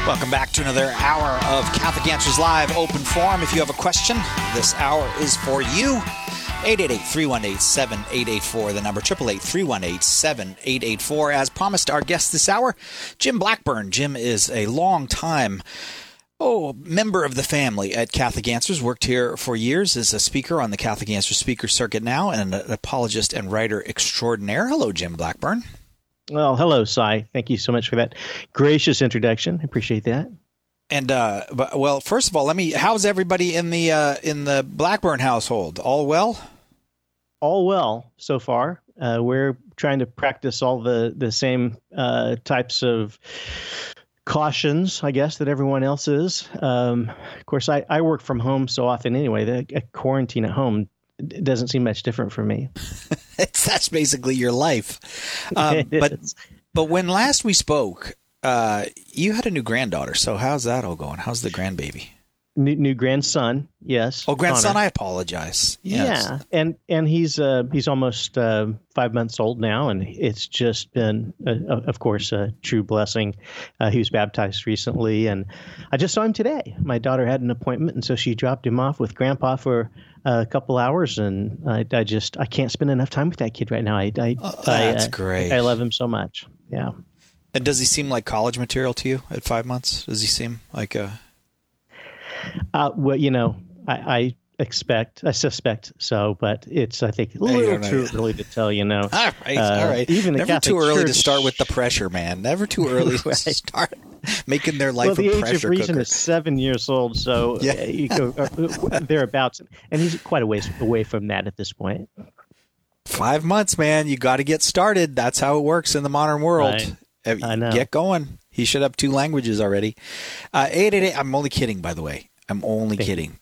Welcome back to another hour of Catholic Answers Live Open Forum. If you have a question, this hour is for you. 888-318-7884, the number 888-318-7884. As promised, our guest this hour, Jim Blackburn. Jim is a long-time member of the family at Catholic Answers, worked here for years as a speaker on the Catholic Answers speaker circuit now, and an apologist and writer extraordinaire. Hello, Jim Blackburn. Well, hello, Cy. Thank you so much for that gracious introduction. I appreciate that. And well, first of all, how's everybody in the Blackburn household? All well? All well so far. We're trying to practice all the same types of cautions, I guess, that everyone else is. Of course, I work from home so often anyway. The quarantine at home doesn't seem much different for me. That's basically your life. But when last we spoke, you had a new granddaughter. So how's that all going? How's the grandbaby? New grandson, yes. Oh, grandson! Connor. I apologize. Yes. Yeah, and he's almost 5 months old now, and it's just been, of course, a true blessing. He was baptized recently, and I just saw him today. My daughter had an appointment, and so she dropped him off with Grandpa for a couple hours, and I can't spend enough time with that kid right now. That's great. I love him so much. Yeah. And does he seem like college material to you at 5 months? Does he seem like a? Well, I suspect so, but it's, I think, a little too early to tell, All right. Even Never too early to start with the pressure, man. Never too early to start making their life a pressure cooker. Well, the age of reason is 7 years old, so you go thereabouts. And he's quite a ways away from that at this point. 5 months, man. You got to get started. That's how it works in the modern world. Right. I know. Get going. He should have 2 languages already. 888. I'm only kidding, by the way. I'm only kidding.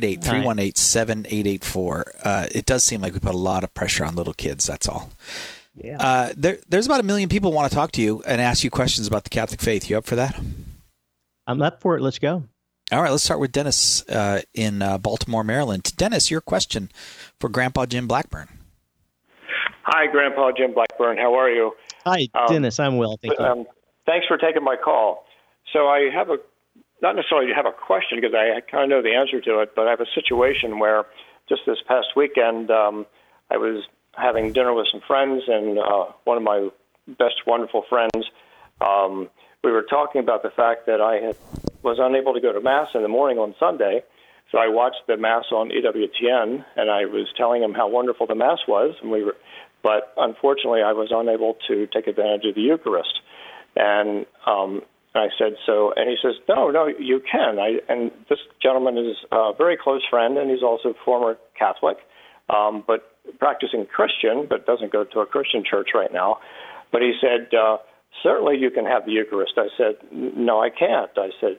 888-318-7884. It does seem like we put a lot of pressure on little kids. That's all. Yeah. There's about 1 million people who want to talk to you and ask you questions about the Catholic faith. You up for that? I'm up for it. Let's go. All right. Let's start with Dennis in Baltimore, Maryland. Dennis, your question for Grandpa Jim Blackburn. Hi, Grandpa Jim Blackburn. How are you? Hi, Dennis. I'm well. Thank you. Thanks for taking my call. So I have not necessarily have a question because I kind of know the answer to it, but I have a situation where just this past weekend I was having dinner with some friends, and one of my best wonderful friends, we were talking about the fact that I was unable to go to Mass in the morning on Sunday, so I watched the Mass on EWTN, and I was telling him how wonderful the Mass was, but unfortunately I was unable to take advantage of the Eucharist. And I said, and he says, no, you can. And this gentleman is a very close friend, and he's also former Catholic, but practicing Christian, but doesn't go to a Christian church right now. But he said, certainly you can have the Eucharist. I said, no, I can't. I said,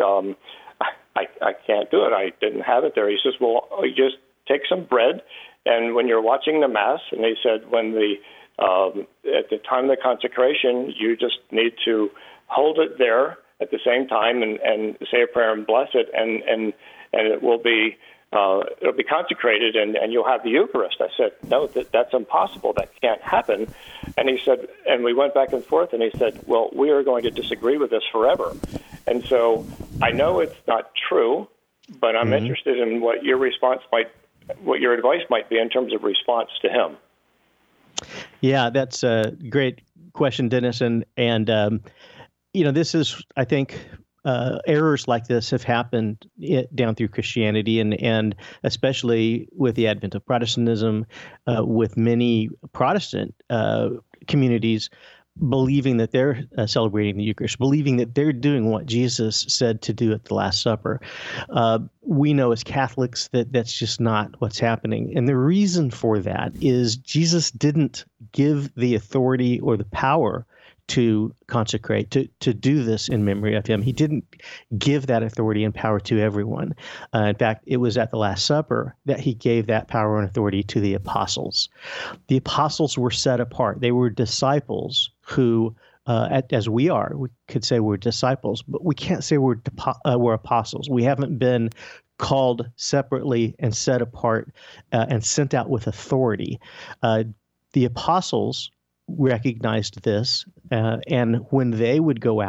I can't do it. I didn't have it there. He says, well, you just take some bread, and when you're watching the Mass, and he said, at the time of the consecration, you just need to hold it there at the same time and say a prayer and bless it, and it will be it'll be consecrated, and you'll have the Eucharist. I said, no, that's impossible. That can't happen. And he said, and we went back and forth, and he said, well, we are going to disagree with this forever. And so I know it's not true, but I'm interested in what your advice might be in terms of response to him. Yeah, that's a great question, Dennis. And this is, I think, errors like this have happened down through Christianity, and especially with the advent of Protestantism, with many Protestant communities believing that they're celebrating the Eucharist, believing that they're doing what Jesus said to do at the Last Supper. We know as Catholics that that's just not what's happening. And the reason for that is Jesus didn't give the authority or the power to consecrate, to do this in memory of him. He didn't give that authority and power to everyone. In fact, it was at the Last Supper that he gave that power and authority to the apostles. The apostles were set apart. They were disciples who, as we are, we could say we're disciples, but we can't say we're apostles. We haven't been called separately and set apart and sent out with authority. The apostles recognized this, and when they would go out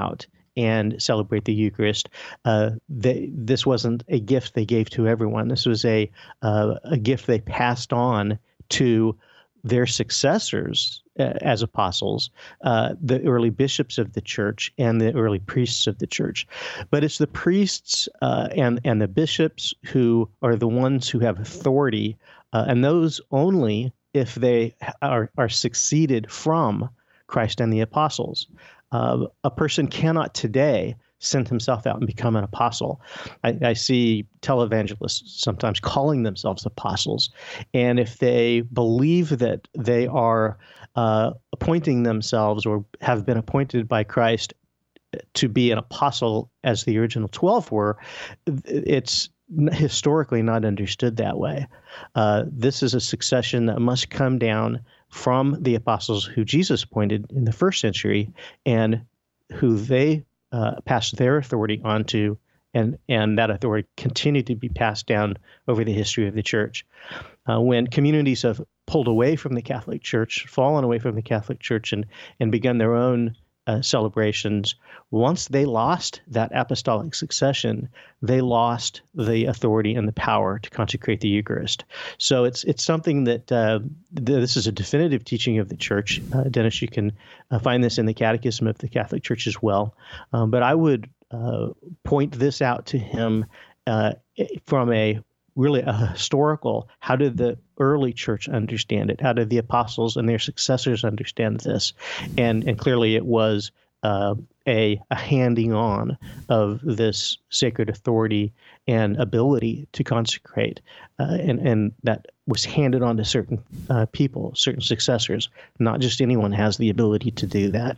and celebrate the Eucharist. This wasn't a gift they gave to everyone. This was a gift they passed on to their successors as apostles, the early bishops of the church and the early priests of the church. But it's the priests and the bishops who are the ones who have authority, and those only if they are succeeded from Christ and the apostles. A person cannot today send himself out and become an apostle. I see televangelists sometimes calling themselves apostles, and if they believe that they are appointing themselves or have been appointed by Christ to be an apostle as the original 12 were, it's historically not understood that way. This is a succession that must come down from the apostles who Jesus appointed in the first century and who they passed their authority onto, and that authority continued to be passed down over the history of the church. When communities have pulled away from the Catholic Church, fallen away from the Catholic Church, and begun their own celebrations, once they lost that apostolic succession, they lost the authority and the power to consecrate the Eucharist. So it's something that this is a definitive teaching of the Church. Dennis, you can find this in the Catechism of the Catholic Church as well. But I would point this out to him from a historical, how did the early church understand it? How did the apostles and their successors understand this? And clearly it was a handing on of this sacred authority and ability to consecrate. And that was handed on to certain people, certain successors. Not just anyone has the ability to do that.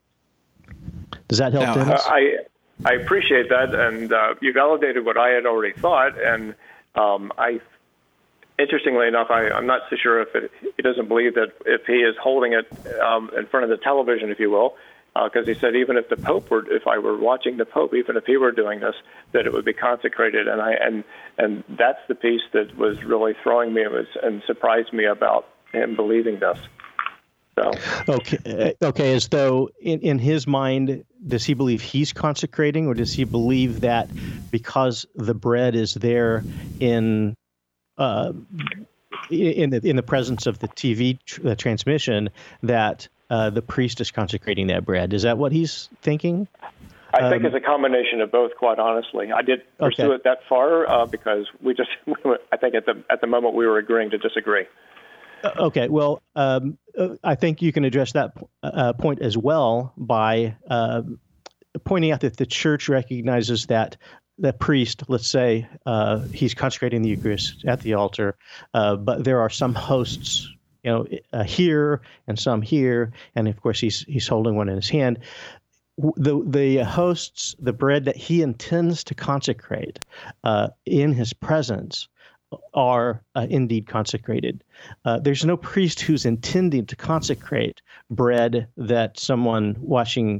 Does that help, Dennis? I appreciate that, and you validated what I had already thought, and interestingly enough, I'm not so sure if he doesn't believe that if he is holding it in front of the television, if you will, because he said even if the Pope were, if I were watching the Pope, even if he were doing this, that it would be consecrated, and that's the piece that was really throwing me and surprised me about him believing this. So. Okay. As though in his mind, does he believe he's consecrating, or does he believe that because the bread is there in the presence of the TV transmission, that the priest is consecrating that bread? Is that what he's thinking? I think it's a combination of both. Quite honestly, I did pursue it that far because I think at the moment we were agreeing to disagree. Okay, well, I think you can address that point as well by pointing out that the Church recognizes that the priest, let's say, he's consecrating the Eucharist at the altar, but there are some hosts, here and some here, and of course he's holding one in his hand. The hosts, the bread that he intends to consecrate in his presence, are indeed consecrated. There's no priest who's intending to consecrate bread that someone watching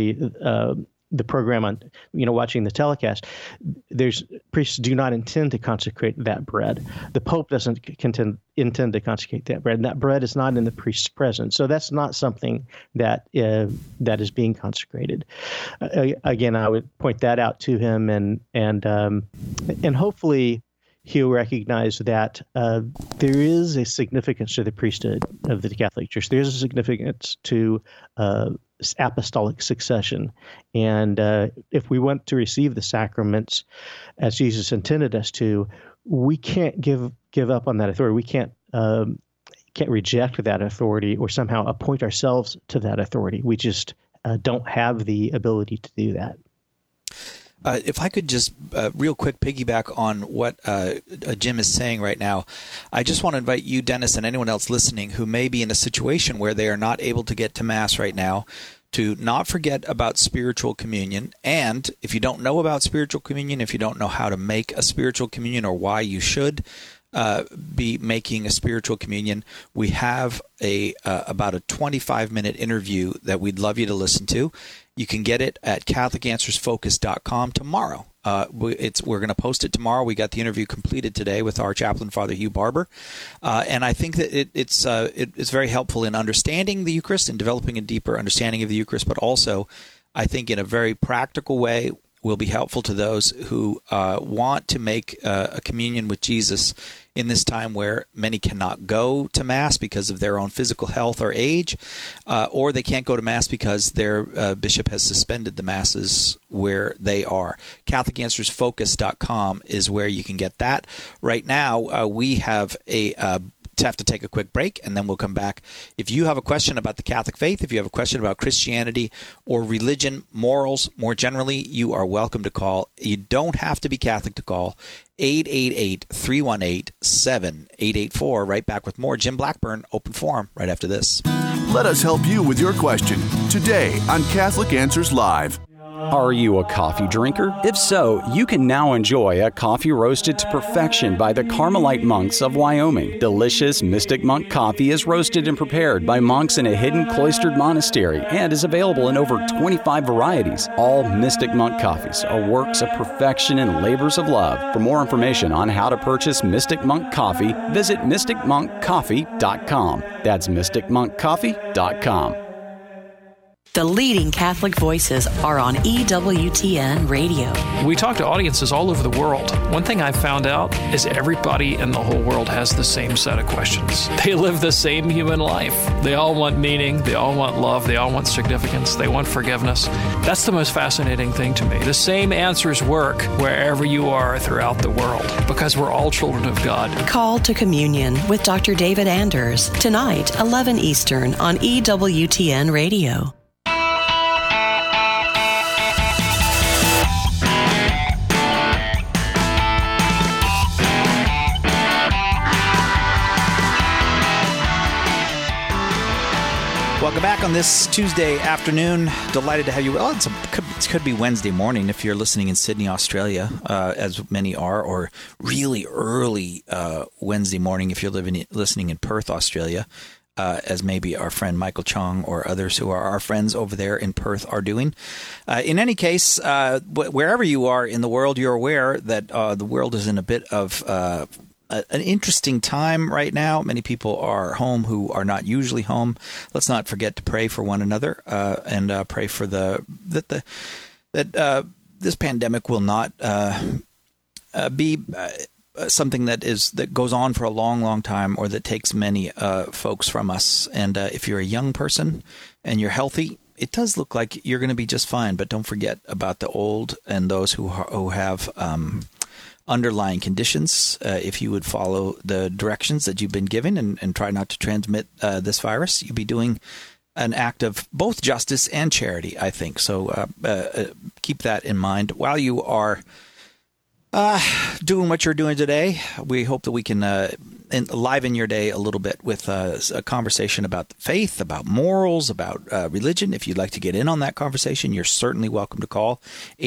the program on, watching the telecast. Priests do not intend to consecrate that bread. The Pope doesn't intend to consecrate that bread, and that bread is not in the priest's presence. So that's not something that is being consecrated. Again, I would point that out to him, and hopefully he'll recognize that there is a significance to the priesthood of the Catholic Church. There is a significance to apostolic succession. And if we want to receive the sacraments as Jesus intended us to, we can't give up on that authority. We can't reject that authority or somehow appoint ourselves to that authority. We just don't have the ability to do that. If I could just real quick piggyback on what Jim is saying right now, I just want to invite you, Dennis, and anyone else listening who may be in a situation where they are not able to get to Mass right now, to not forget about spiritual communion. And if you don't know about spiritual communion, if you don't know how to make a spiritual communion or why you should be making a spiritual communion, we have about a 25-minute interview that we'd love you to listen to. You can get it at CatholicAnswersFocus.com tomorrow. We're going to post it tomorrow. We got the interview completed today with our chaplain, Father Hugh Barber, and I think that it's very helpful in understanding the Eucharist and developing a deeper understanding of the Eucharist, but also I think in a very practical way will be helpful to those who want to make a communion with Jesus in this time where many cannot go to Mass because of their own physical health or age, or they can't go to Mass because their bishop has suspended the Masses where they are. CatholicAnswersFocus.com is where you can get that. Right now, we have have to take a quick break, and then we'll come back. If you have a question about the Catholic faith, if you have a question about Christianity or religion, morals, more generally, you are welcome to call. You don't have to be Catholic to call. 888-318-7884. Right back with more Jim Blackburn, Open Forum, right after this. Let us help you with your question today on Catholic Answers Live. Are you a coffee drinker? If so, you can now enjoy a coffee roasted to perfection by the Carmelite monks of Wyoming. Delicious Mystic Monk coffee is roasted and prepared by monks in a hidden cloistered monastery and is available in over 25 varieties. All Mystic Monk coffees are works of perfection and labors of love. For more information on how to purchase Mystic Monk coffee, visit mysticmonkcoffee.com. That's mysticmonkcoffee.com. The leading Catholic voices are on EWTN Radio. We talk to audiences all over the world. One thing I've found out is everybody in the whole world has the same set of questions. They live the same human life. They all want meaning. They all want love. They all want significance. They want forgiveness. That's the most fascinating thing to me. The same answers work wherever you are throughout the world because we're all children of God. Call to Communion with Dr. David Anders tonight, 11 Eastern on EWTN Radio. Welcome back on this Tuesday afternoon. Delighted to have you. Well, it could be Wednesday morning if you're listening in Sydney, Australia, as many are, or really early Wednesday morning if you're listening in Perth, Australia, as maybe our friend Michael Chong or others who are our friends over there in Perth are doing. In any case, wherever you are in the world, you're aware that the world is in a bit of an interesting time right now. Many people are home who are not usually home. Let's not forget to pray for one another and pray for that this pandemic will not be something that goes on for a long, long time, or that takes many folks from us. And if you're a young person and you're healthy, it does look like you're going to be just fine. But don't forget about the old and those who have underlying conditions. If you would follow the directions that you've been given and try not to transmit this virus, you'd be doing an act of both justice and charity, I think. So keep that in mind. While you are doing what you're doing today, we hope that we can enliven your day a little bit with a conversation about faith, about morals, about religion. If you'd like to get in on that conversation, you're certainly welcome to call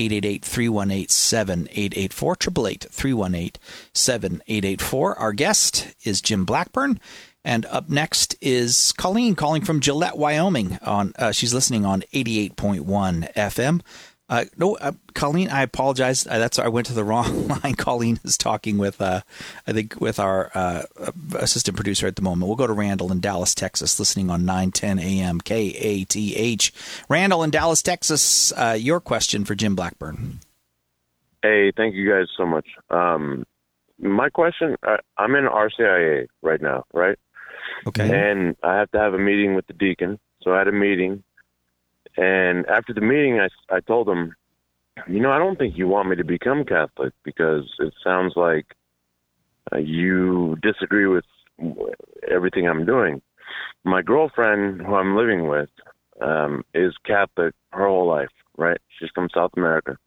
888-318-7884, 888-318-7884. Our guest is Jim Blackburn. And up next is Colleen calling from Gillette, Wyoming. She's listening on 88.1 FM. Colleen, I apologize. I went to the wrong line. Colleen is talking with, I think, with our assistant producer at the moment. We'll go to Randall in Dallas, Texas, listening on 910 AM KATH. Randall in Dallas, Texas, your question for Jim Blackburn. Hey, thank you guys so much. My question, I'm in RCIA right now, right? Okay. And I have to have a meeting with the deacon. So I had a meeting. And after the meeting, I told him, I don't think you want me to become Catholic because it sounds like you disagree with everything I'm doing. My girlfriend, who I'm living with, is Catholic her whole life, right? She's from South America.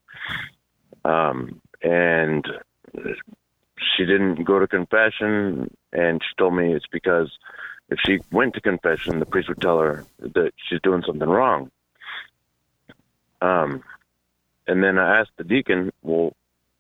And she didn't go to confession, and she told me it's because if she went to confession, the priest would tell her that she's doing something wrong. And then I asked the deacon, well,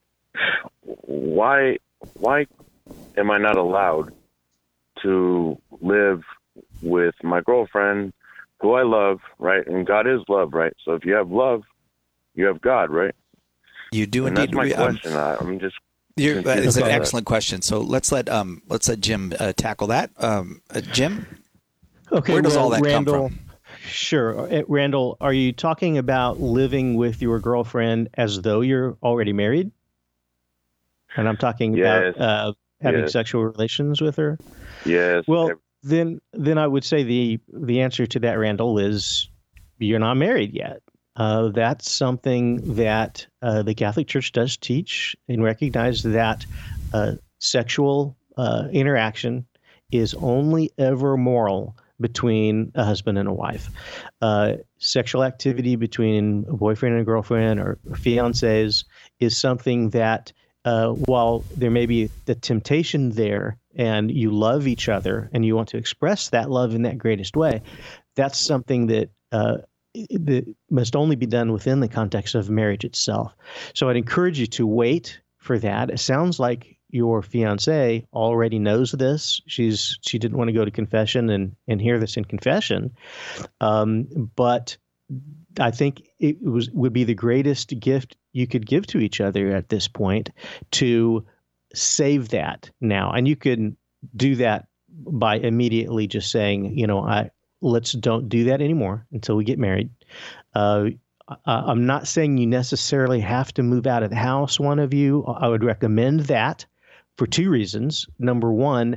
why am I not allowed to live with my girlfriend, who I love, right? And God is love, right? So if you have love, you have God, right? You do and indeed. That's my question. I'm just. It's an excellent question. So let's let Jim tackle that. Jim, okay, where does all that Randall, come from? Sure. Randall, are you talking about living with your girlfriend as though you're already married? And I'm talking about having sexual relations with her? Yes. Well, then I would say the answer to that, Randall, is you're not married yet. That's something that the Catholic Church does teach and recognize that sexual interaction is only ever moral between a husband and a wife. Sexual activity between a boyfriend and a girlfriend or fiancés is something that, while there may be the temptation there and you love each other and you want to express that love in that greatest way, that's something that must only be done within the context of marriage itself. So I'd encourage you to wait for that. It sounds like your fiancée already knows this. She didn't want to go to confession and hear this in confession. But I think it would be the greatest gift you could give to each other at this point to save that now. And you can do that by immediately just saying, let's don't do that anymore until we get married. I'm not saying you necessarily have to move out of the house, one of you. I would recommend that for two reasons. Number one,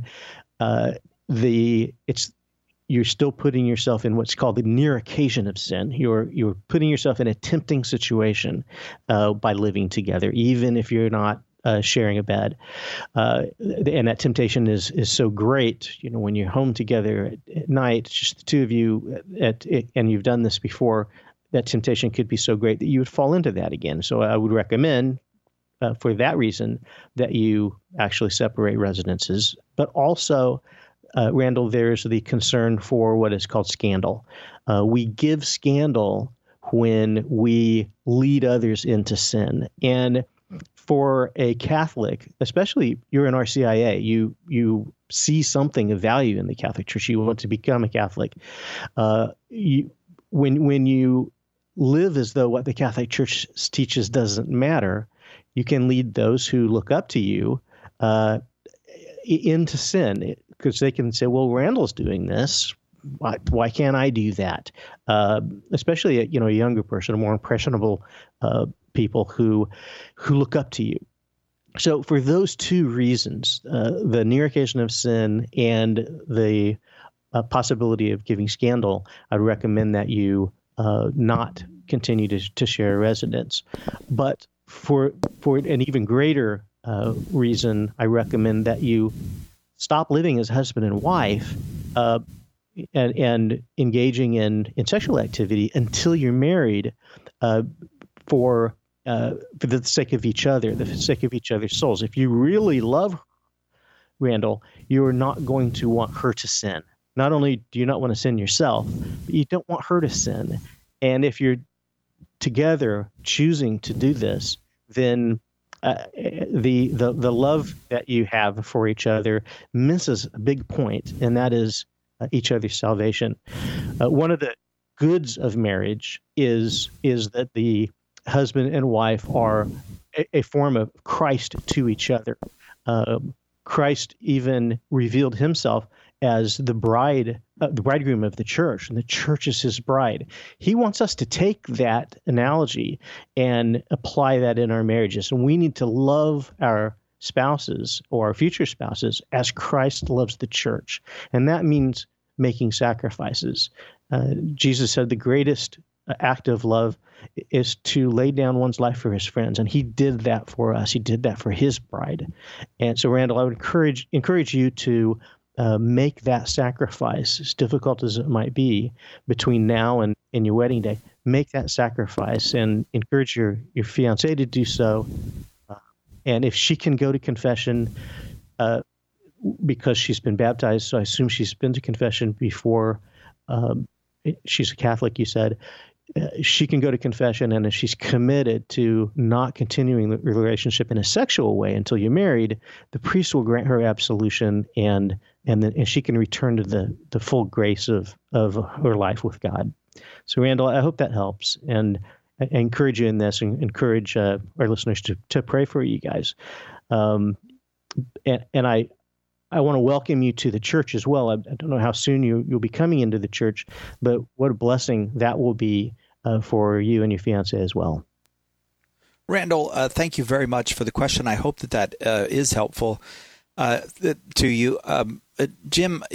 you're still putting yourself in what's called the near occasion of sin. You're putting yourself in a tempting situation by living together, even if you're not sharing a bed. And that temptation is so great, when you're home together at night, just the two of you, and you've done this before, that temptation could be so great that you would fall into that again. So I would recommend, for that reason, that you actually separate residences. But also, Randall, there's the concern for what is called scandal. We give scandal when we lead others into sin. And for a Catholic, especially you're in RCIA, you see something of value in the Catholic Church. You want to become a Catholic. When you live as though what the Catholic Church teaches doesn't matter, you can lead those who look up to you into sin, because they can say, well, Randall's doing this. Why can't I do that? Especially a younger person, a more impressionable people who look up to you. So for those two reasons, the near occasion of sin and the possibility of giving scandal, I'd recommend that you not continue to share a residence. But for an even greater reason, I recommend that you stop living as husband and wife and engaging in sexual activity until you're married, for the sake of each other, the sake of each other's souls. If you really love Randall, you're not going to want her to sin. Not only do you not want to sin yourself, but you don't want her to sin. And if you're together choosing to do this, then the love that you have for each other misses a big point, and that is each other's salvation. One of the goods of marriage is that the husband and wife are a form of Christ to each other. Christ even revealed himself as the bridegroom of the church, and the church is his bride. He wants us to take that analogy and apply that in our marriages. And we need to love our spouses or our future spouses as Christ loves the church. And that means making sacrifices. Jesus said the greatest act of love is to lay down one's life for his friends. And he did that for us. He did that for his bride. And so, Randall, I would encourage you to make that sacrifice, as difficult as it might be, between now and your wedding day. Make that sacrifice and encourage your fiancée to do so. And if she can go to confession, because she's been baptized, so I assume she's been to confession before. She's a Catholic, you said. She can go to confession, and if she's committed to not continuing the relationship in a sexual way until you're married, the priest will grant her absolution, and she can return to the full grace of her life with God. So, Randall, I hope that helps, and I encourage you in this, and encourage our listeners to pray for you guys. And I I want to welcome you to the church as well. I don't know how soon you'll be coming into the church, but what a blessing that will be for you and your fiance as well. Randall, thank you very much for the question. I hope that is helpful to you. Jim,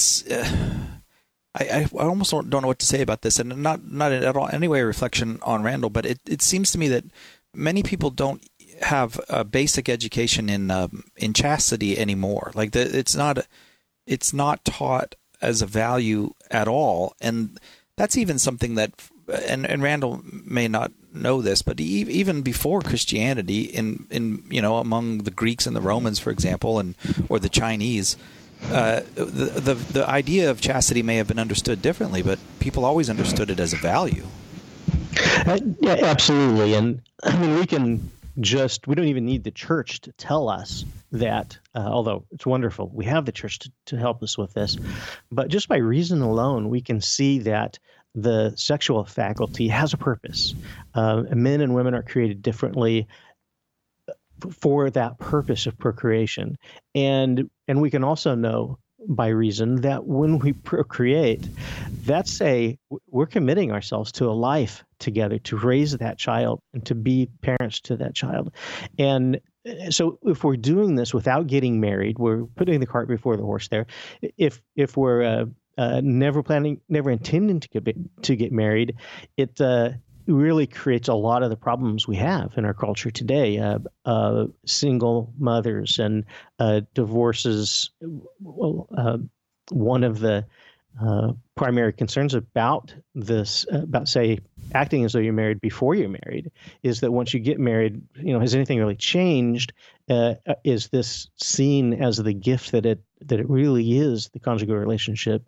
I almost don't know what to say about this, and not at all anyway a reflection on Randall, but it seems to me that many people don't have a basic education in chastity anymore. Like it's not taught as a value at all, and that's even something that and Randall may not know this, but even before Christianity, in among the Greeks and the Romans, for example, or the Chinese, the idea of chastity may have been understood differently, but people always understood it as a value. Yeah, absolutely. And I mean, we don't even need the church to tell us that, although it's wonderful, we have the church to help us with this, but just by reason alone, we can see that the sexual faculty has a purpose. Men and women are created differently for that purpose of procreation. And we can also know by reason that when we procreate, we're committing ourselves to a life together, to raise that child and to be parents to that child. And so if we're doing this without getting married, we're putting the cart before the horse there. If we're never intending to get married, it really creates a lot of the problems we have in our culture today. Single mothers and divorces. One of the primary concerns about this, say, acting as though you're married before you're married, is that once you get married, has anything really changed? Is this seen as the gift that it really is, the conjugal relationship,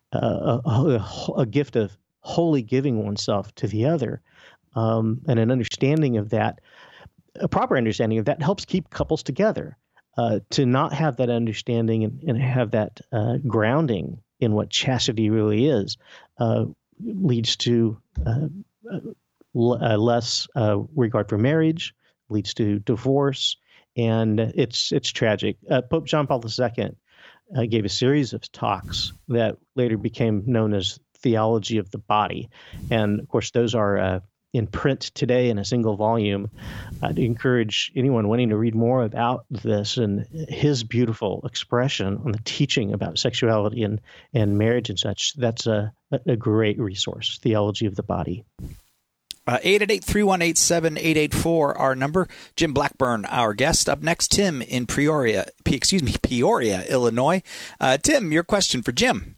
a gift of wholly giving oneself to the other, and an understanding of that, a proper understanding of that, helps keep couples together. To not have that understanding and have that grounding in what chastity really is leads to less regard for marriage, leads to divorce, and it's tragic. Pope John Paul II gave a series of talks that later became known as Theology of the Body, and of course those are in print today in a single volume. I'd encourage anyone wanting to read more about this and his beautiful expression on the teaching about sexuality and marriage and such. That's a great resource, Theology of the Body. 888-318-7884, our number. Jim Blackburn, our guest. Up next, Tim in Peoria, Illinois. Tim, your question for Jim.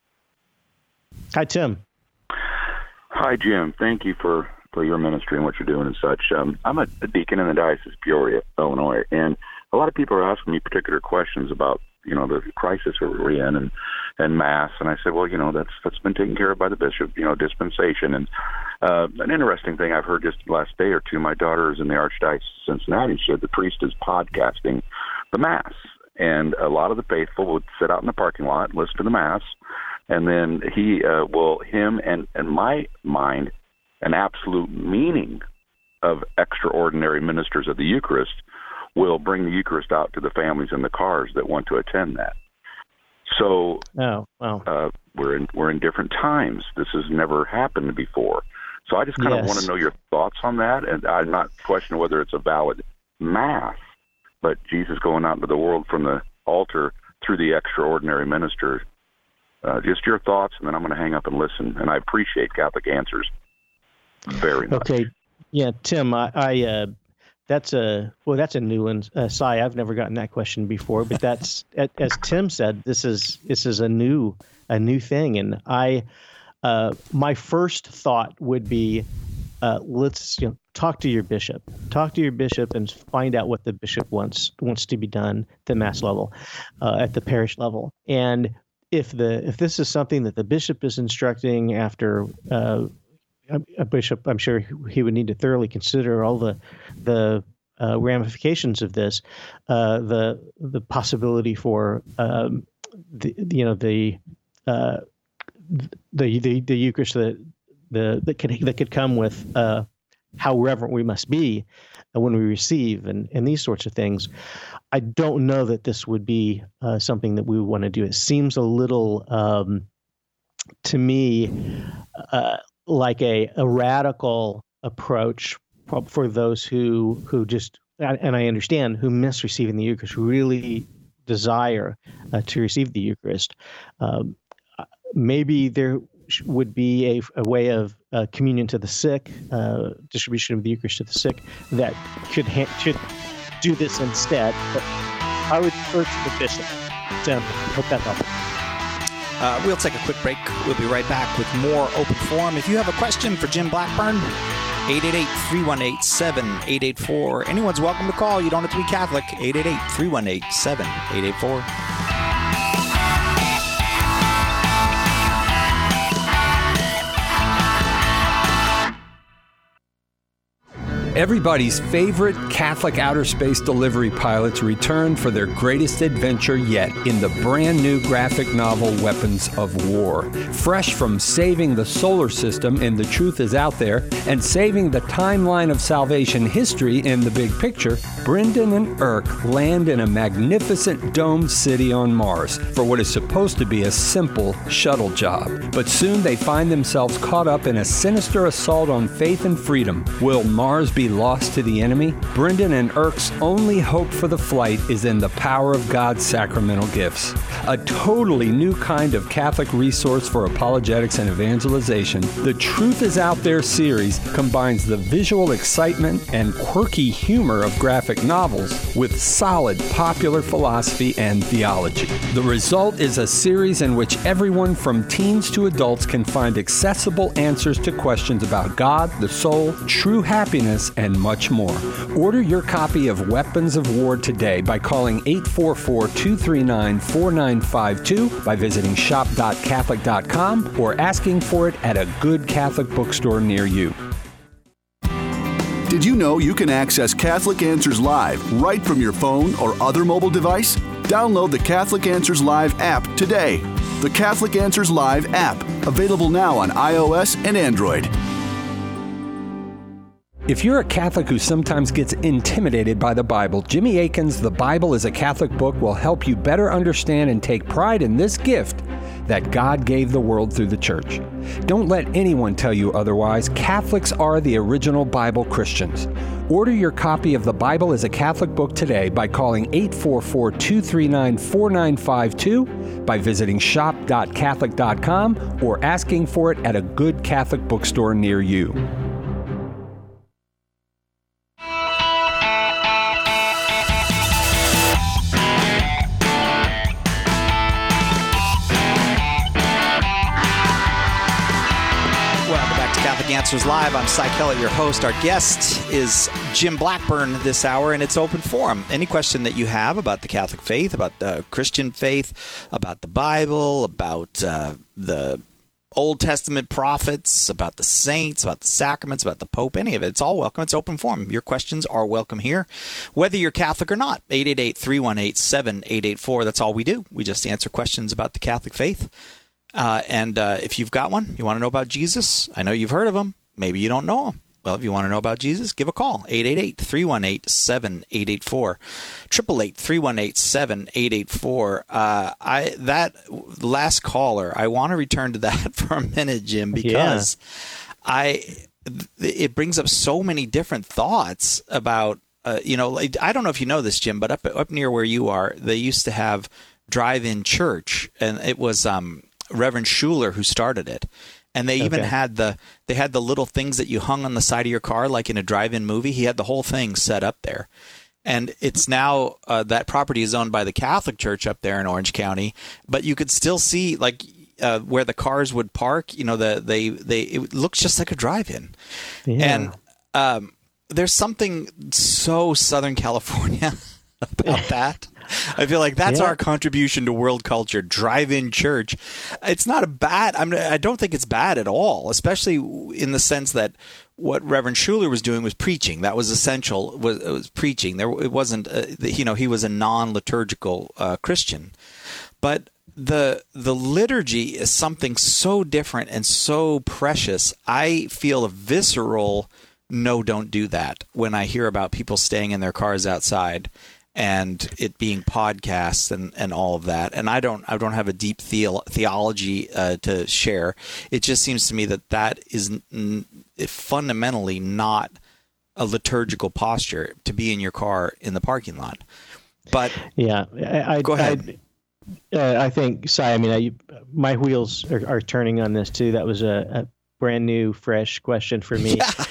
Hi, Tim. Hi, Jim. Thank you for your ministry and what you're doing and such. I'm a deacon in the Diocese of Peoria, Illinois, and a lot of people are asking me particular questions about, the crisis we're in and Mass. And I said, well, that's been taken care of by the bishop, dispensation. And an interesting thing I've heard just the last day or two, my daughter is in the Archdiocese of Cincinnati. She said the priest is podcasting the Mass. And a lot of the faithful would sit out in the parking lot and listen to the Mass. And then him and my mind, an absolute meaning of extraordinary ministers of the Eucharist will bring the Eucharist out to the families in the cars that want to attend that. So we're in different times. This has never happened before. So I just kind of want to know your thoughts on that. And I'm not questioning whether it's a valid Mass, but Jesus going out into the world from the altar through the extraordinary minister. Just your thoughts, and then I'm going to hang up and listen. And I appreciate Catholic Answers very much. Okay, yeah, Tim, that's a new one. Sai, I've never gotten that question before, but that's as Tim said, this is a new thing, and my first thought would be, let's talk to your bishop and find out what the bishop wants to be done at the Mass level, at the parish level, and if this is something that the bishop is instructing after a bishop, I'm sure he would need to thoroughly consider all the ramifications of this, the possibility for the Eucharist that could come with how reverent we must be when we receive and these sorts of things. I don't know that this would be something that we would want to do. It seems a little, to me, like a radical approach for those who just, and I understand, who miss receiving the Eucharist, who really desire to receive the Eucharist. Maybe there would be a way of communion to the sick, distribution of the Eucharist to the sick, that should do this instead. But I would urge the bishop. So, hope that helps. We'll take a quick break. We'll be right back with more Open Forum. If you have a question for Jim Blackburn, 888-318-7884. Anyone's welcome to call. You don't have to be Catholic. 888-318-7884. Everybody's favorite Catholic outer space delivery pilots return for their greatest adventure yet in the brand new graphic novel Weapons of War. Fresh from saving the solar system in The Truth Is Out There and saving the timeline of salvation history in The Big Picture, Brendan and Irk land in a magnificent domed city on Mars for what is supposed to be a simple shuttle job. But soon they find themselves caught up in a sinister assault on faith and freedom. Will Mars be lost to the enemy? Brendan and Irk's only hope for the flight is in the power of God's sacramental gifts. A totally new kind of Catholic resource for apologetics and evangelization, The Truth Is Out There series combines the visual excitement and quirky humor of graphic novels with solid popular philosophy and theology. The result is a series in which everyone from teens to adults can find accessible answers to questions about God, the soul, true happiness, and much more. Order your copy of Weapons of War today by calling 844-239-4952, by visiting shop.catholic.com, or asking for it at a good Catholic bookstore near you. Did you know you can access Catholic Answers Live right from your phone or other mobile device? Download the Catholic Answers Live app today. The Catholic Answers Live app, available now on iOS and Android. If you're a Catholic who sometimes gets intimidated by the Bible, Jimmy Akin's The Bible is a Catholic Book will help you better understand and take pride in this gift that God gave the world through the Church. Don't let anyone tell you otherwise. Catholics are the original Bible Christians. Order your copy of The Bible as a Catholic Book today by calling 844-239-4952, by visiting shop.catholic.com, or asking for it at a good Catholic bookstore near you. Answers Live. I'm Cy Kellett, your host. Our guest is Jim Blackburn this hour, and it's Open Forum. Any question that you have about the Catholic faith, about the Christian faith, about the Bible, about the Old Testament prophets, about the saints, about the sacraments, about the Pope, any of it, it's all welcome. It's Open Forum. Your questions are welcome here, whether you're Catholic or not. 888-318-7884. That's all we do. We just answer questions about the Catholic faith. And if you've got one, you want to know about Jesus, I know you've heard of him. Maybe you don't know him. Well, if you want to know about Jesus, give a call. 888-318-7884. 888-318-7884. That last caller, I want to return to that for a minute, Jim, because it brings up so many different thoughts about, I don't know if you know this, Jim, but up near where you are, they used to have drive-in church, and it was Reverend Schuler who started it, and they even had the little things that you hung on the side of your car, like in a drive-in movie. He had the whole thing set up there, and it's now that property is owned by the Catholic Church up there in Orange County. But you could still see where the cars would park. It looks just like a drive-in, and there's something so Southern California about that. I feel like that's our contribution to world culture, drive-in church. It's not I don't think it's bad at all, especially in the sense that what Reverend Schuler was doing was preaching. That was essential, was preaching. It wasn't, he was a non-liturgical Christian. But the liturgy is something so different and so precious. I feel a visceral no, don't do that. When I hear about people staying in their cars outside and it being podcasts and all of that, and I don't have a deep theology to share. It just seems to me that is fundamentally not a liturgical posture to be in your car in the parking lot. But yeah, go ahead. I think, Cy, I mean, my wheels are turning on this too. That was a brand new, fresh question for me. Yeah.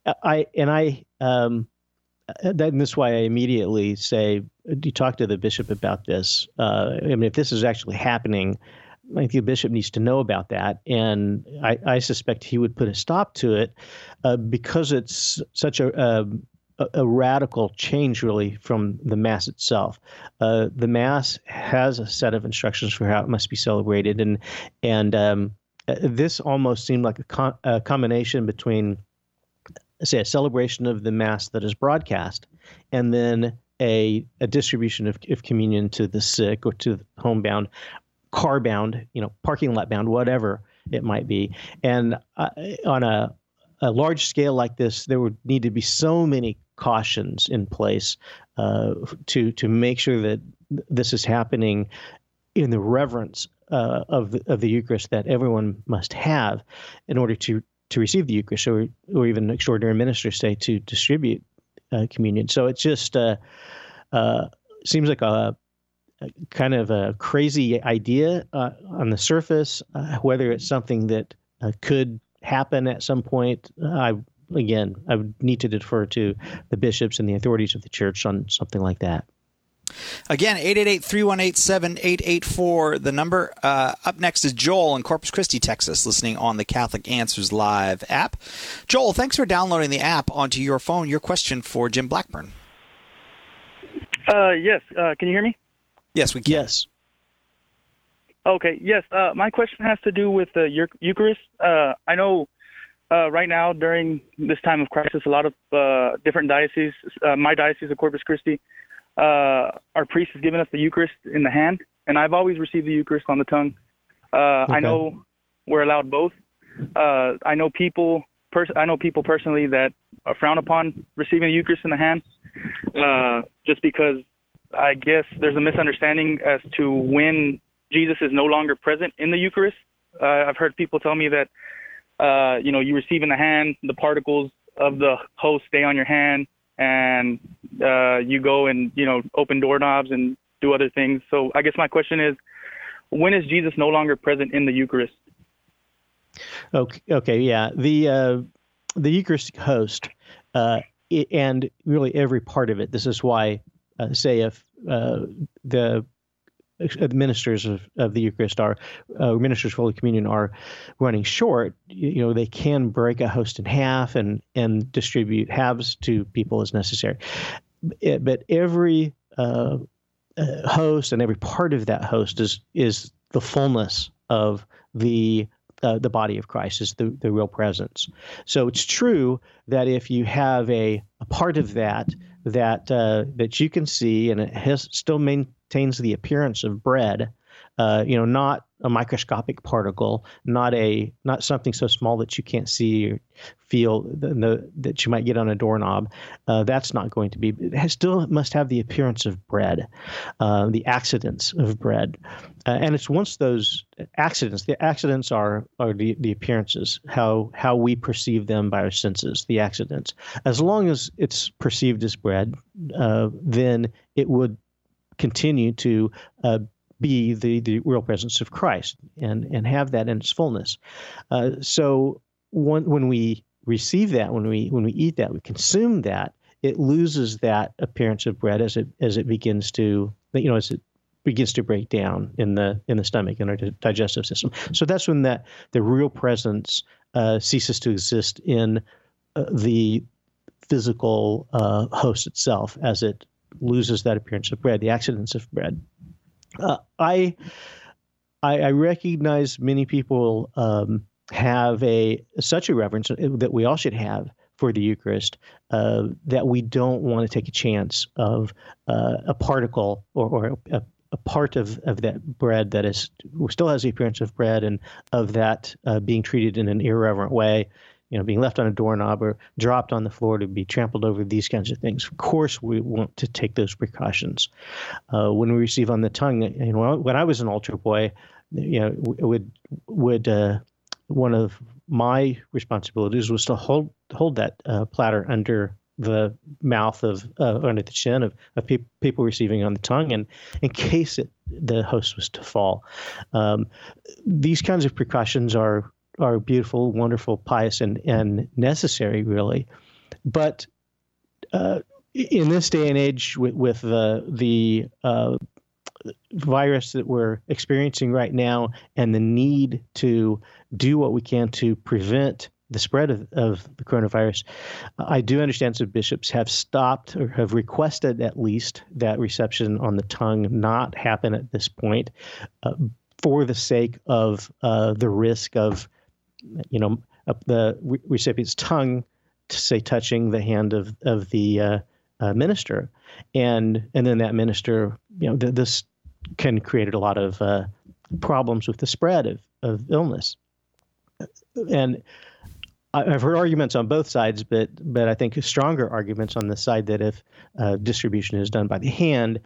That's why I immediately say, do you talk to the bishop about this? I mean, if this is actually happening, I think the bishop needs to know about that. And I suspect he would put a stop to it because it's such a radical change, really, from the Mass itself. The Mass has a set of instructions for how it must be celebrated. And this almost seemed like a combination between, say, a celebration of the Mass that is broadcast, and then a distribution of communion to the sick or to the homebound, car-bound, parking lot-bound, whatever it might be. And on a large scale like this, there would need to be so many cautions in place to make sure that this is happening in the reverence of the Eucharist that everyone must have in order to receive the Eucharist, or even extraordinary ministers say to distribute communion. So it just seems like a kind of a crazy idea on the surface. Whether it's something that could happen at some point, I would need to defer to the bishops and the authorities of the church on something like that. Again, 888-318-7884, the number. Up next is Joel in Corpus Christi, Texas, listening on the Catholic Answers Live app. Joel, thanks for downloading the app onto your phone. Your question for Jim Blackburn. Yes. Can you hear me? Yes, we can. Yes. Okay. Yes. My question has to do with the Eucharist. I know right now, during this time of crisis, a lot of different dioceses, my diocese of Corpus Christi, our priest has given us the Eucharist in the hand, and I've always received the Eucharist on the tongue. Okay. I know we're allowed both. I know people personally that frown upon receiving the Eucharist in the hand, just because I guess there's a misunderstanding as to when Jesus is no longer present in the Eucharist. I've heard people tell me that you receive in the hand, the particles of the host stay on your hand, and you go and open doorknobs and do other things. So I guess my question is, when is Jesus no longer present in the Eucharist? Okay, yeah. The Eucharistic host and really every part of it. This is why, say, if the ministers of the Eucharist ministers of Holy Communion are running short, they can break a host in half and distribute halves to people as necessary. But every host and every part of that host is the fullness of the body of Christ, is the real presence. So it's true that if you have a part of that you can see, and it still maintains the appearance of bread, not a microscopic particle, not something so small that you can't see or feel that you might get on a doorknob. That's not going to be. It still must have the appearance of bread, the accidents of bread, and it's once those accidents. The accidents are the appearances, how we perceive them by our senses. The accidents, as long as it's perceived as bread, then it would continue to be the real presence of Christ and have that in its fullness. So when we receive that, when we eat that, we consume that, it loses that appearance of bread as it begins to break down in the stomach, in our digestive system. So that's when the real presence ceases to exist in the physical host itself, as it loses that appearance of bread, the accidents of bread. I recognize many people have such a reverence that we all should have for the Eucharist, that we don't want to take a chance of a particle or a part of that bread that still has the appearance of bread, and of that being treated in an irreverent way, being left on a doorknob or dropped on the floor to be trampled over, these kinds of things. Of course, we want to take those precautions. When we receive on the tongue, when I was an altar boy, would one of my responsibilities was to hold that platter under the mouth under the chin of people receiving on the tongue, and in case the host was to fall. These kinds of precautions are beautiful, wonderful, pious, and necessary, really. But in this day and age, with the virus that we're experiencing right now, and the need to do what we can to prevent the spread of the coronavirus, I do understand some bishops have stopped or have requested at least that reception on the tongue not happen at this point, for the sake of the risk of the recipient's tongue, to say, touching the hand of the minister, and then that minister, this can create a lot of problems with the spread of illness. And I've heard arguments on both sides, but I think stronger arguments on the side that if distribution is done by the hand,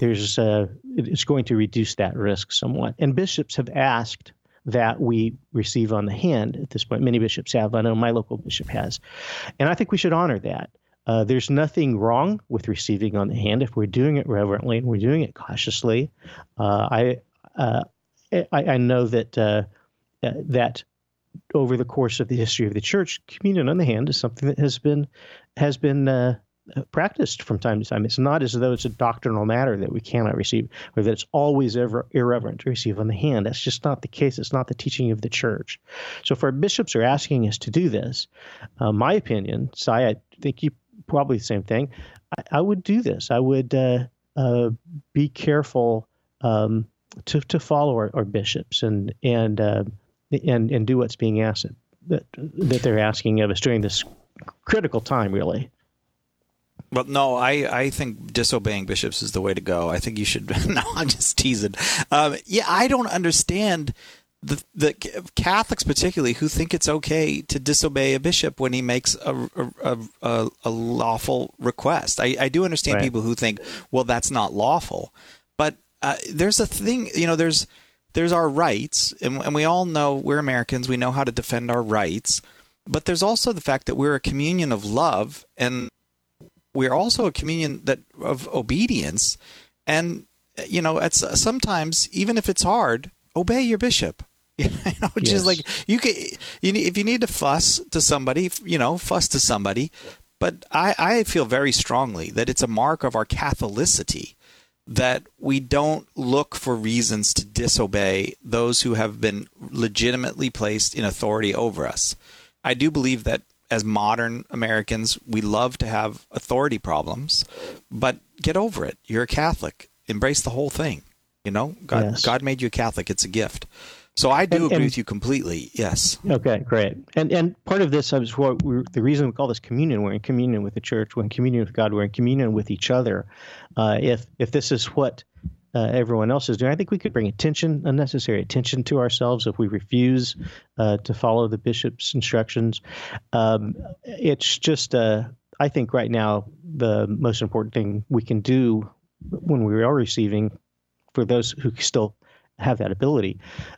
it's going to reduce that risk somewhat. And bishops have asked that we receive on the hand at this point. Many bishops have. I know my local bishop has. And I think we should honor that. There's nothing wrong with receiving on the hand if we're doing it reverently and we're doing it cautiously. I know that that over the course of the history of the church, communion on the hand is something that has been practiced from time to time. It's not as though it's a doctrinal matter that we cannot receive, or that it's always ever irreverent to receive on the hand. That's just not the case. It's not the teaching of the church. So if our bishops are asking us to do this, my opinion, Cy, I think you probably the same thing, I would do this. I would be careful to follow our bishops and do what's being asked that they're asking of us during this critical time, really. Well, no, I think disobeying bishops is the way to go. I think you should. No, I'm just teasing. I don't understand the Catholics, particularly, who think it's okay to disobey a bishop when he makes a lawful request. I do understand Right. people who think, well, that's not lawful, but there's a thing. There's our rights, and we all know we're Americans. We know how to defend our rights, but there's also the fact that we're a communion of love, and we're also a communion of obedience. And sometimes, even if it's hard, obey your bishop. Just Yes. like if you need to fuss to somebody, fuss to somebody. But I feel very strongly that it's a mark of our Catholicity that we don't look for reasons to disobey those who have been legitimately placed in authority over us. I do believe that as modern Americans, we love to have authority problems, but get over it. You're a Catholic. Embrace the whole thing. Yes. God made you a Catholic. It's a gift. So I do agree with you completely. Yes. Okay, great. And part of this is the reason we call this communion. We're in communion with the church. We're in communion with God. We're in communion with each other. If this is what everyone else is doing, I think we could bring unnecessary attention to ourselves if we refuse to follow the bishop's instructions. It's just, I think right now, the most important thing we can do when we are receiving, for those who still have that ability,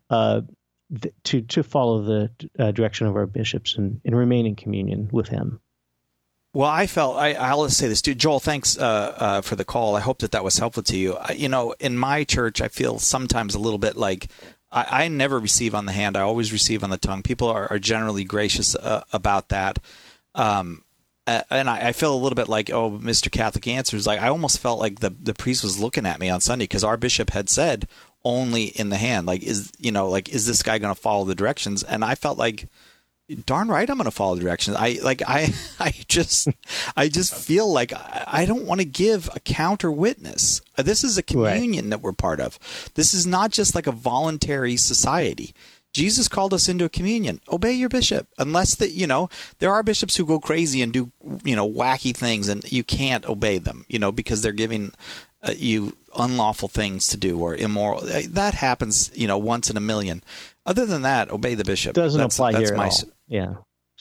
to follow the direction of our bishops and remain in communion with him. Well, I'll say this too. Joel, thanks for the call. I hope that was helpful to you. In my church, I feel sometimes a little bit like I never receive on the hand. I always receive on the tongue. People are generally gracious about that. And I feel a little bit like, oh, Mr. Catholic Answers. Like I almost felt like the priest was looking at me on Sunday because our bishop had said only in the hand. Like, is this guy going to follow the directions? And I felt like, darn right, I'm going to follow the directions. I just feel like I don't want to give a counter witness. This is a communion that we're part of. This is not just like a voluntary society. Jesus called us into a communion. Obey your bishop, unless there are bishops who go crazy and do wacky things, and you can't obey them, because they're giving you unlawful things to do or immoral. That happens, once in a million. Other than that, obey the bishop. Doesn't apply here at all. Yeah.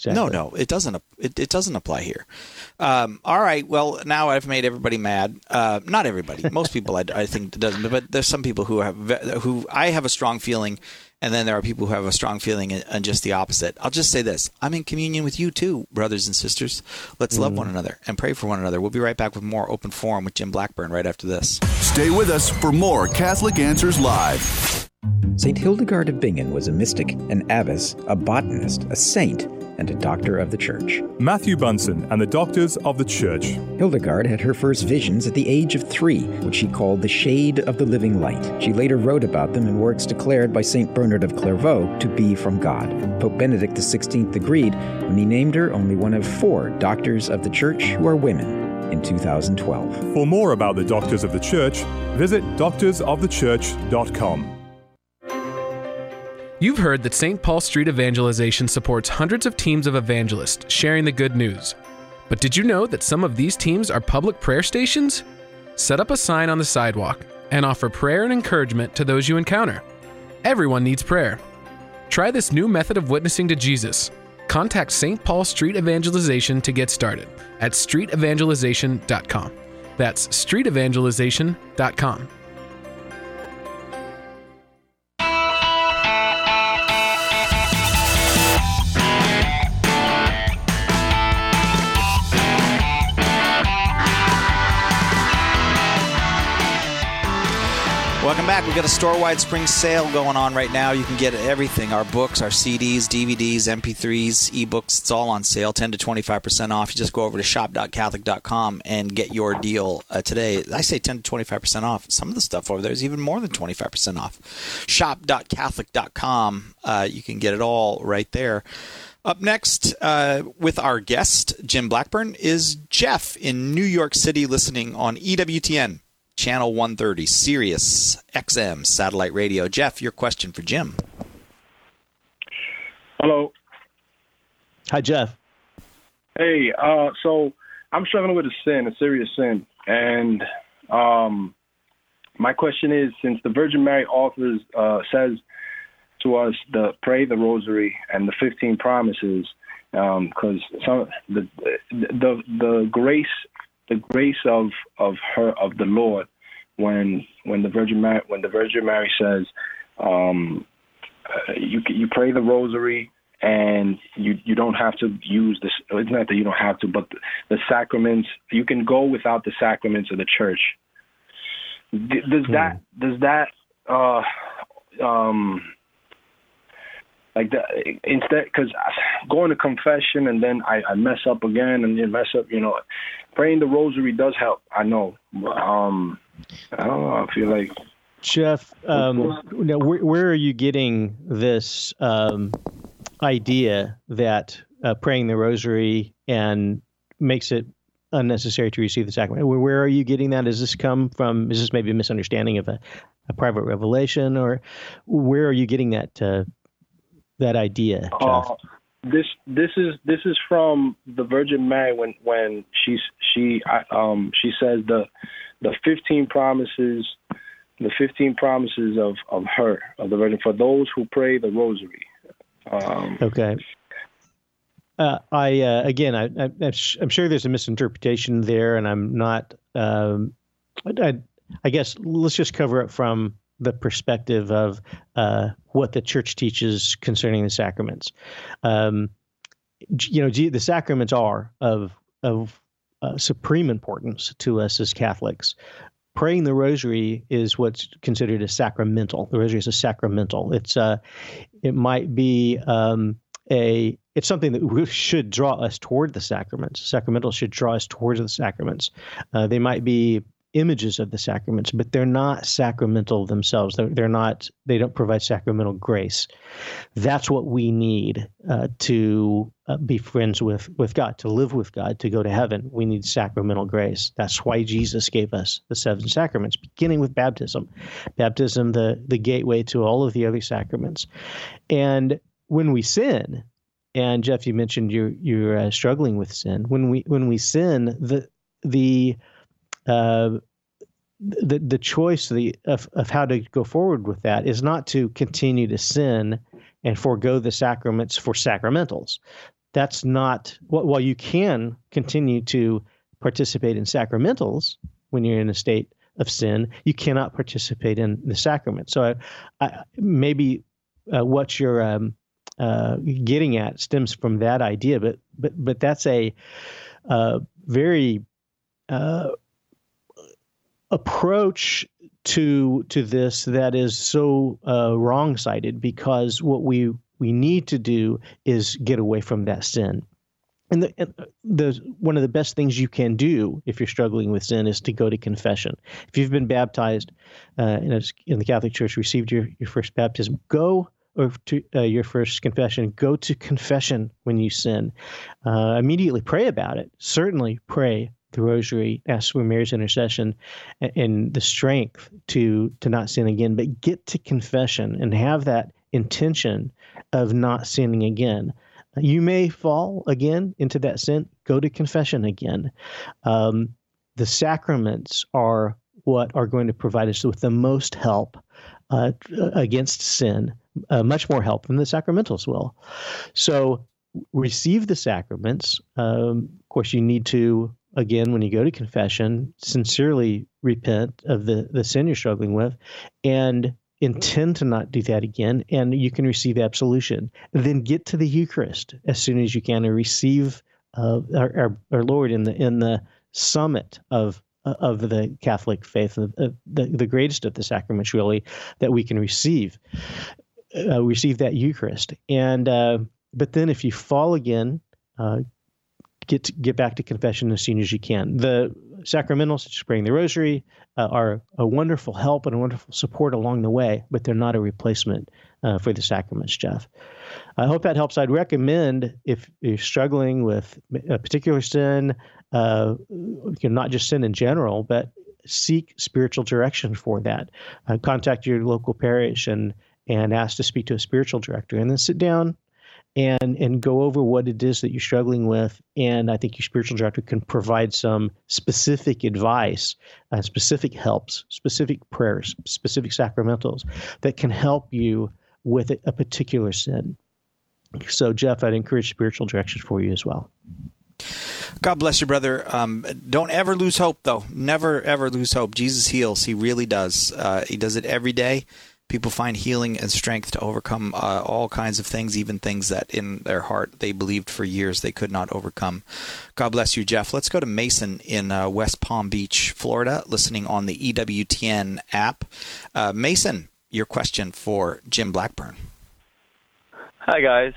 Exactly. No, it doesn't. It doesn't apply here. All right. Well, now I've made everybody mad. Not everybody. Most people, I think, doesn't. But there's some people who I have a strong feeling, and then there are people who have a strong feeling and just the opposite. I'll just say this: I'm in communion with you too, brothers and sisters. Let's love one another and pray for one another. We'll be right back with more Open Forum with Jim Blackburn right after this. Stay with us for more Catholic Answers Live. St. Hildegard of Bingen was a mystic, an abbess, a botanist, a saint, and a doctor of the Church. Matthew Bunson and the Doctors of the Church. Hildegard had her first visions at the age of 3, which she called the shade of the living light. She later wrote about them in works declared by St. Bernard of Clairvaux to be from God. Pope Benedict XVI agreed when he named her only one of 4 doctors of the Church who are women in 2012. For more about the Doctors of the Church, visit doctorsofthechurch.com. You've heard that St. Paul Street Evangelization supports hundreds of teams of evangelists sharing the good news. But did you know that some of these teams are public prayer stations? Set up a sign on the sidewalk and offer prayer and encouragement to those you encounter. Everyone needs prayer. Try this new method of witnessing to Jesus. Contact St. Paul Street Evangelization to get started at streetevangelization.com. That's streetevangelization.com. Welcome back. We've got a store-wide spring sale going on right now. You can get everything, our books, our CDs, DVDs, MP3s, ebooks. It's all on sale, 10 to 25% off. You just go over to shop.catholic.com and get your deal today. I say 10 to 25% off. Some of the stuff over there is even more than 25% off. Shop.catholic.com. You can get it all right there. Up next, with our guest, Jim Blackburn, is Jeff in New York City listening on EWTN. Channel 130, Sirius XM satellite radio. Jeff, your question for Jim. Hello. Hi, Jeff. Hey, so I'm struggling with a serious sin. And my question is, since the Virgin Mary offers, says to us to pray the rosary and the 15 promises, because the grace of the Lord, when the Virgin Mary says, you pray the rosary and you don't have to use this. It's not that you don't have to, but the sacraments, you can go without the sacraments of the Church. Does that like that instead? Because going to confession and then I mess up again and then mess up, praying the rosary does help. I know. I don't know. I feel like Jeff. Where are you getting this idea that praying the rosary and makes it unnecessary to receive the sacrament? Where are you getting that? Does this come from? Is this maybe a misunderstanding of a private revelation, or where are you getting that idea, Jeff? This is from the Virgin Mary when she says the 15 promises, the 15 promises of the Virgin for those who pray the rosary. Okay. I'm sure there's a misinterpretation there, and I'm not. I guess let's just cover it from the perspective of what the Church teaches concerning the sacraments. The sacraments are of supreme importance to us as Catholics. Praying the rosary is what's considered a sacramental. The rosary is a sacramental. It might be it's something that should draw us toward the sacraments. Sacramentals should draw us towards the sacraments. They might be images of the sacraments, but they're not sacramental themselves. They don't provide sacramental grace. That's what we need to be friends with God, to live with God, to go to heaven. We need sacramental grace. That's why Jesus gave us the 7 sacraments, beginning with baptism. Baptism, the gateway to all of the other sacraments. And when we sin, and Jeff, you mentioned you're struggling with sin. When we sin, the choice of how to go forward with that is not to continue to sin and forego the sacraments for sacramentals. that's not, while you can continue to participate in sacramentals when you're in a state of sin, you cannot participate in the sacrament. So maybe what you're getting at stems from that idea, but that's a very approach to this that is so wrong-sided, because what we need to do is get away from that sin. And the one of the best things you can do if you're struggling with sin is to go to confession. If you've been baptized in the Catholic Church, received your first baptism, go to your first confession. Go to confession when you sin. Immediately pray about it. Certainly pray the Rosary, ask for Mary's intercession and the strength to not sin again. But get to confession and have that intention of not sinning again. You may fall again into that sin. Go to confession again. The sacraments are what are going to provide us with the most help against sin, much more help than the sacramentals will. So receive the sacraments. Of course, you need to, again, when you go to confession, sincerely repent of the sin you're struggling with and intend to not do that again, and you can receive absolution. Then get to the Eucharist as soon as you can and receive our Lord in the summit of the Catholic faith, the greatest of the sacraments, really, that we can receive that Eucharist. And but then if you fall again, get back to confession as soon as you can. The sacramentals, such as praying the Rosary, are a wonderful help and a wonderful support along the way, but they're not a replacement for the sacraments, Jeff. I hope that helps. I'd recommend, if you're struggling with a particular sin, not just sin in general, but seek spiritual direction for that. Contact your local parish and ask to speak to a spiritual director, and then sit down and go over what it is that you're struggling with. And I think your spiritual director can provide some specific advice, specific helps, specific prayers, specific sacramentals that can help you with a particular sin. So, Jeff, I'd encourage spiritual direction for you as well. God bless you, brother. Don't ever lose hope, though. Never, ever lose hope. Jesus heals. He really does. He does it every day. People find healing and strength to overcome all kinds of things, even things that in their heart they believed for years they could not overcome. God bless you, Jeff. Let's go to Mason in West Palm Beach, Florida, listening on the EWTN app. Mason, your question for Jim Blackburn. Hi, guys.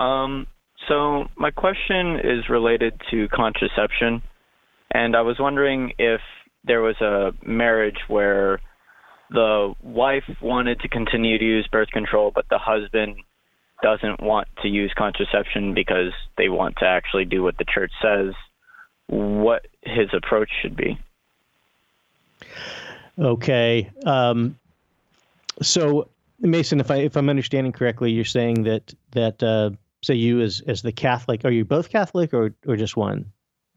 So my question is related to contraception, and I was wondering if there was a marriage where the wife wanted to continue to use birth control, but the husband doesn't want to use contraception because they want to actually do what the church says, what his approach should be. Okay. So, Mason, if I'm understanding correctly, you're saying that say you as the Catholic, are you both Catholic or just one?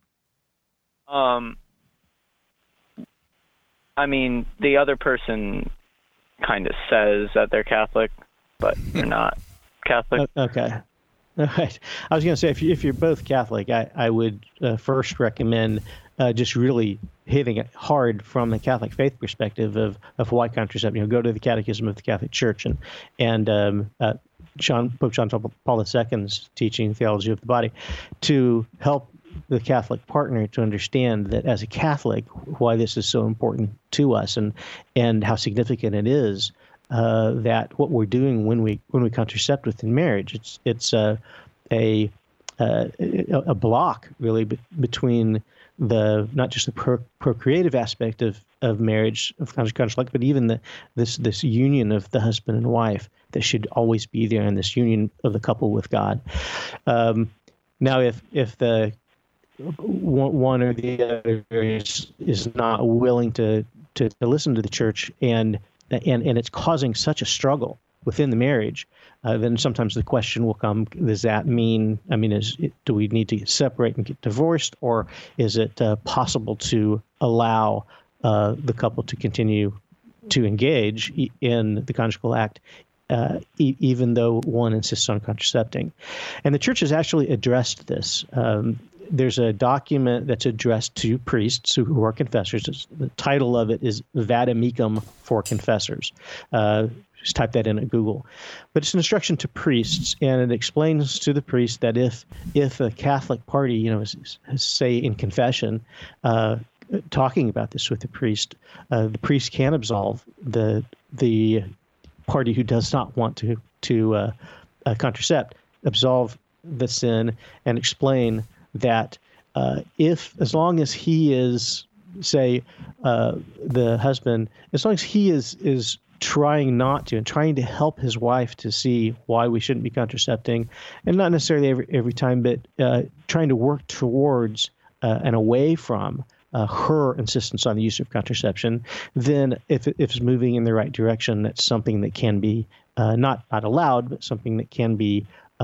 I mean, the other person kind of says that they're Catholic, but they're not Catholic. Okay. All right. I was going to say, if you're both Catholic, I would first recommend just really hitting it hard from the Catholic faith perspective of why contraception. Go to the Catechism of the Catholic Church and Pope John Paul II's teaching, Theology of the Body, to help the Catholic partner to understand that as a Catholic, why this is so important to us and how significant it is that what we're doing when we contracept within marriage. It's a block really between the not just the procreative aspect of marriage, of conjugal life, but even this union of the husband and wife that should always be there, and this union of the couple with God. Now, if the one or the other is not willing to listen to the church and it's causing such a struggle within the marriage, then sometimes the question will come: does that mean? Do we need to separate and get divorced, or is it possible to allow the couple to continue to engage in the conjugal act even though one insists on contracepting. And the church has actually addressed this. There's a document that's addressed to priests who are confessors. The title of it is Vademecum for Confessors. Just type that in at Google. But it's an instruction to priests, and it explains to the priest that if a Catholic party, is say in confession, talking about this with the priest can absolve the party who does not want to contracept, absolve the sin, and explain that as long as he is, say, the husband, as long as he is trying not to and trying to help his wife to see why we shouldn't be contracepting, and not necessarily every time, but trying to work towards and away from her insistence on the use of contraception, then if it's moving in the right direction, that's something that can be not allowed, but something that can be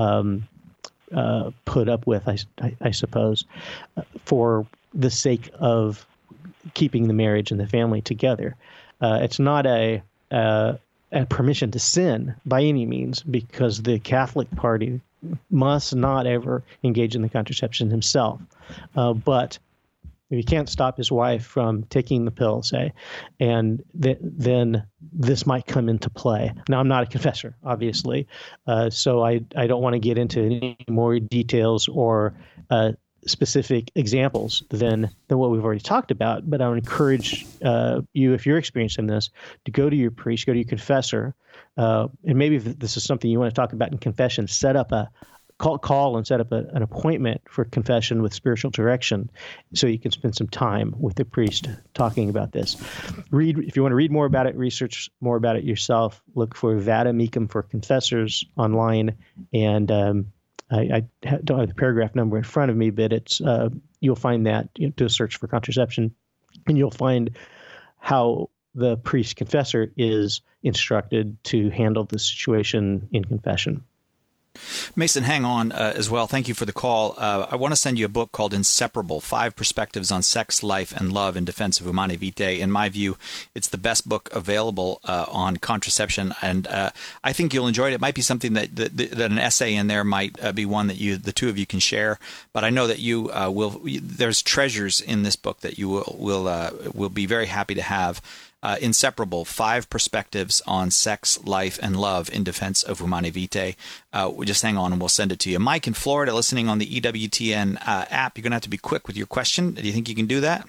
put up with, I suppose, for the sake of keeping the marriage and the family together. It's not a permission to sin by any means, because the Catholic party must not ever engage in the contraception himself. But if he can't stop his wife from taking the pill, say, and then this might come into play. Now, I'm not a confessor, obviously, so I don't want to get into any more details or specific examples than what we've already talked about. But I would encourage you, if you're experiencing this, to go to your priest, go to your confessor, and maybe if this is something you want to talk about in confession, set up call and set up an appointment for confession with spiritual direction, so you can spend some time with the priest talking about this. If you want to read more about it, research more about it yourself, look for Vademecum for Confessors online, and I don't have the paragraph number in front of me, but it's you'll find that, do a search for contraception, and you'll find how the priest confessor is instructed to handle the situation in confession. Mason, hang on as well. Thank you for the call. I want to send you a book called Inseparable, 5 Perspectives on Sex, Life, and Love in Defense of Humanae Vitae. In my view, it's the best book available on contraception, and I think you'll enjoy it. It might be something that an essay in there might be one that the two of you can share, but I know that you will. There's treasures in this book that you will be very happy to have. Inseparable, 5 Perspectives on Sex, Life, and Love in Defense of Humanae Vitae. Just hang on and we'll send it to you. Mike in Florida, listening on the EWTN app. You're going to have to be quick with your question. Do you think you can do that?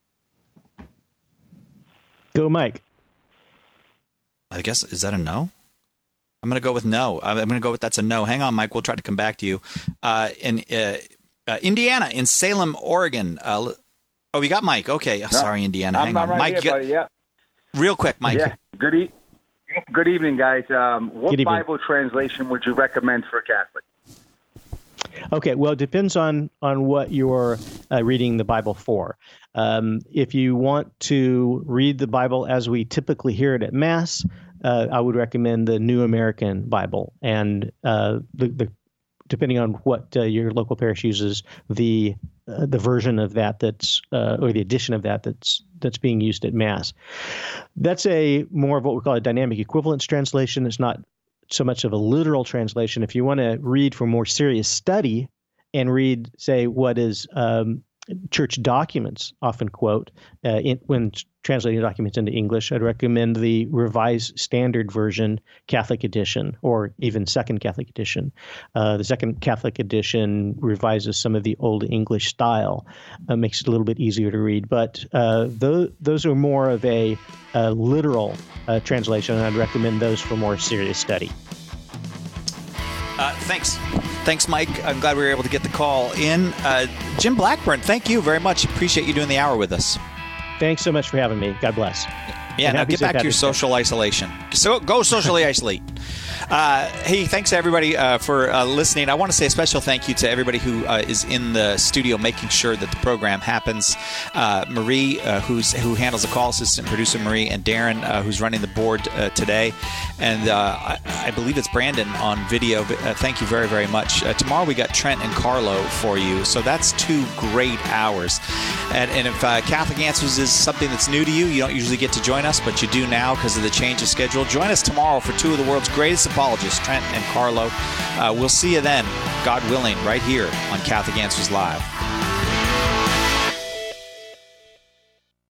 Go, Mike. I guess, is that a no? I'm going to go with no. I'm going to go with that's a no. Hang on, Mike. We'll try to come back to you. In Indiana, in Salem, Oregon. We got Mike. Okay. No, sorry, Indiana. Hang on. Right Mike, here, buddy. Yeah. Real quick, Mike. Yeah. Good evening, guys. What Bible translation would you recommend for a Catholic? Okay, well, it depends on what you're reading the Bible for. If you want to read the Bible as we typically hear it at Mass, I would recommend the New American Bible. And depending on what your local parish uses, the version of that or the edition of that's being used at Mass. That's more of what we call a dynamic equivalence translation. It's not so much of a literal translation. If you want to read for more serious study and read, say, what is church documents often quote when translating documents into English, I'd recommend the Revised Standard Version Catholic Edition, or even Second Catholic Edition. The Second Catholic Edition revises some of the Old English style, makes it a little bit easier to read. But those are more of a literal translation, and I'd recommend those for more serious study. Thanks, Mike. I'm glad we were able to get the call in. Jim Blackburn, thank you very much. Appreciate you doing the hour with us. Thanks so much for having me. God bless. Yeah, now get back to your social isolation. So go socially isolate. Hey, thanks to everybody for listening. I want to say a special thank you to everybody who is in the studio making sure that the program happens. Marie, who handles the call, assistant producer Marie, and Darren, who's running the board today. And I believe it's Brandon on video. Thank you very, very much. Tomorrow we got Trent and Carlo for you. So that's 2 great hours. And if Catholic Answers is something that's new to you, you don't usually get to join us, but you do now because of the change of schedule. Join us tomorrow for 2 of the world's greatest apologists, Trent and Carlo. We'll see you then, God willing, right here on Catholic Answers Live.